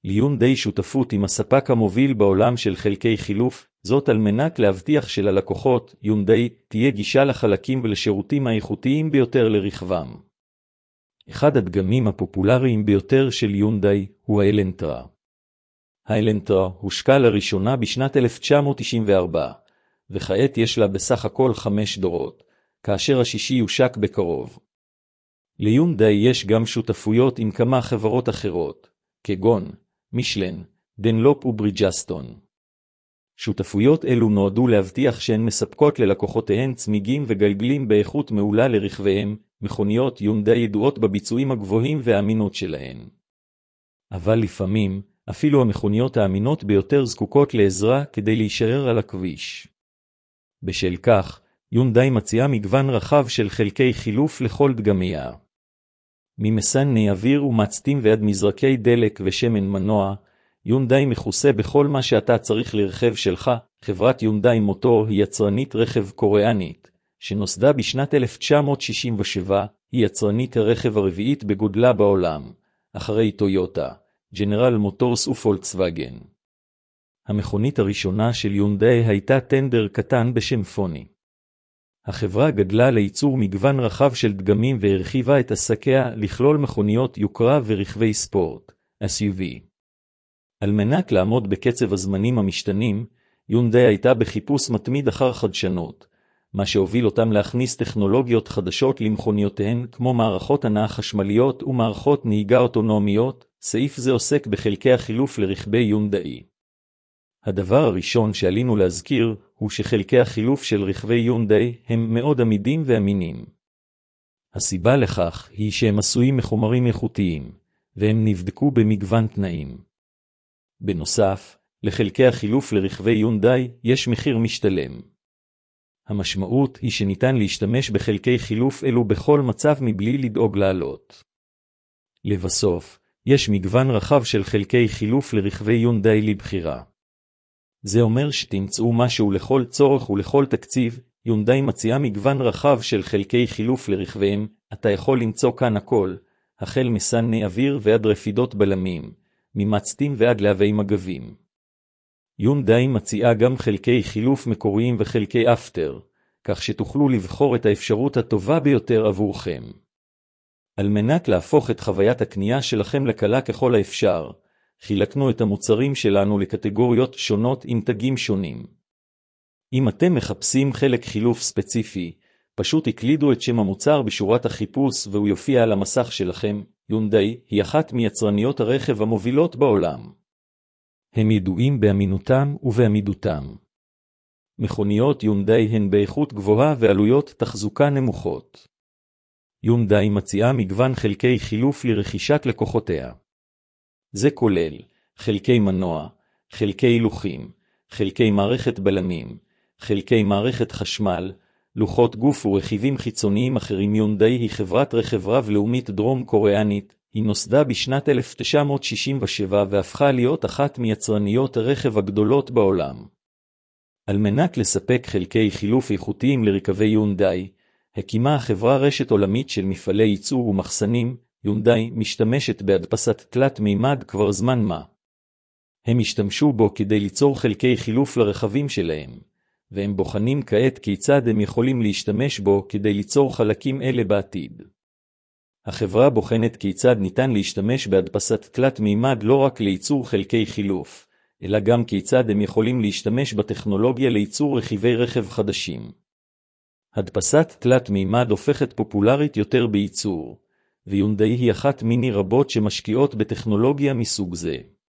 ליונדאי שותפות עם הספק המוביל בעולם של חלקי חילוף, זאת על מנת להבטיח שללקוחות יונדאי תהיה גישה לחלקים ולשירותים האיכותיים ביותר לרכבם. אחד הדגמים הפופולריים ביותר של יונדאי הוא האלנטרה. האלנטרה הושקה לראשונה בשנת 1994, וכעת יש לה בסך הכל 5 דורות, כאשר השישי יושק בקרוב. ליונדאי יש גם שותפויות עם כמה חברות אחרות, כגון מישלן, דנלופ וברידג'סטון. שותפויות אלו נועדו להבטיח שהן מספקות ללקוחותיהן צמיגים וגלגלים באיכות מעולה לרכביהם. מכוניות יונדאי ידועות בביצועים הגבוהים והאמינות שלהן. אבל לפעמים, אפילו המכוניות האמינות ביותר זקוקות לעזרה כדי להישאר על הכביש. בשל כך, יונדאי מציעה מגוון רחב של חלקי חילוף לכל דגמיה. ממסנני אוויר ומצתים ועד מזרקי דלק ושמן מנוע, יונדאי מכוסה בכל מה שאתה צריך לרכב שלך. חברת יונדאי מוטור היא יצרנית רכב קוריאנית, שנוסדה בשנת 1967, היא יצרנית הרכב הרביעית בגודלה בעולם, אחרי טויוטה, ג'נרל מוטורס ופולקסווגן. המכונית הראשונה של יונדאי הייתה טנדר קטן בשם פוני. החברה גדלה לייצור מגוון רחב של דגמים והרחיבה את עסקיה לכלול מכוניות יוקרה ורכבי ספורט, SUV. על מנת לעמוד בקצב הזמנים המשתנים, יונדאי הייתה בחיפוש מתמיד אחר חדשנות, מה שהוביל אותם להכניס טכנולוגיות חדשות למכוניותיהן כמו מערכות הנעה חשמליות ומערכות נהיגה אוטונומיות. סעיף זה עוסק בחלקי החילוף לרכבי יונדאי. הדבר הראשון שעלינו להזכיר הוא שחלקי החילוף של רכבי יונדאי הם מאוד עמידים ואמינים. הסיבה לכך היא שהם עשויים מחומרים איכותיים, והם נבדקו במגוון תנאים. בנוסף, לחלקי החילוף לרכבי יונדאי יש מחיר משתלם. המשמעות היא שניתן להשתמש בחלקי חילוף אלו בכל מצב מבלי לדאוג לעלות. לבסוף, יש מגוון רחב של חלקי חילוף לרכבי יונדאי לבחירה. זה אומר שתמצאו משהו לכל צורך ולכל תקציב. יונדאי מציעה מגוון רחב של חלקי חילוף לרכביהם. אתה יכול למצוא כאן הכל, החל מסנני אוויר ועד רפידות בלמים, ממצתים ועד להבי מגבים. יונדאי מציעה גם חלקי חילוף מקוריים וחלקי אפטר, כך שתוכלו לבחור את האפשרות הטובה ביותר עבורכם. על מנת להפוך את חוויית הקנייה שלכם לקלה ככל האפשר, חילקנו את המוצרים שלנו לקטגוריות שונות עם תגים שונים. אם אתם מחפשים חלק חילוף ספציפי, פשוט הקלידו את שם המוצר בשורת החיפוש והוא יופיע על המסך שלכם. יונדאי היא אחת מיצרניות הרכב המובילות בעולם. הם ידועים באמינותם ובעמידותם. מכוניות יונדאי הן באיכות גבוהה ועלויות תחזוקה נמוכות. יונדאי מציעה מגוון חלקי חילוף לרכישת לקוחותיה. זה כולל חלקי מנוע, חלקי הילוכים, חלקי מערכת בלמים, חלקי מערכת חשמל, לוחות גוף ורכיבים חיצוניים אחרים. יונדאי היא חברת רכב רב-לאומית דרום קוריאנית. היא נוסדה בשנת 1967 והפכה להיות אחת מיצרניות הרכב הגדולות בעולם. על מנת לספק חלקי חילוף איכותיים לרכבי יונדאי, הקימה החברה רשת עולמית של מפעלי ייצור ומחסנים. יונדאי משתמשת בהדפסת תלת מימד כבר זמן מה. הם השתמשו בו כדי ליצור חלקי חילוף לרכבים שלהם, והם בוחנים כעת כיצד הם יכולים להשתמש בו כדי ליצור חלקים אלה בעתיד. החברה בוחנת כיצד ניתן להשתמש בהדפסת תלת מימד לא רק לייצור חלקי חילוף, אלא גם כיצד הם יכולים להשתמש בטכנולוגיה לייצור רכיבי רכב חדשים. הדפסת תלת מימד הופכת פופולרית יותר בייצור, ויונדאי היא אחת מיני רבות שמשקיעות בטכנולוגיה מסוג זה.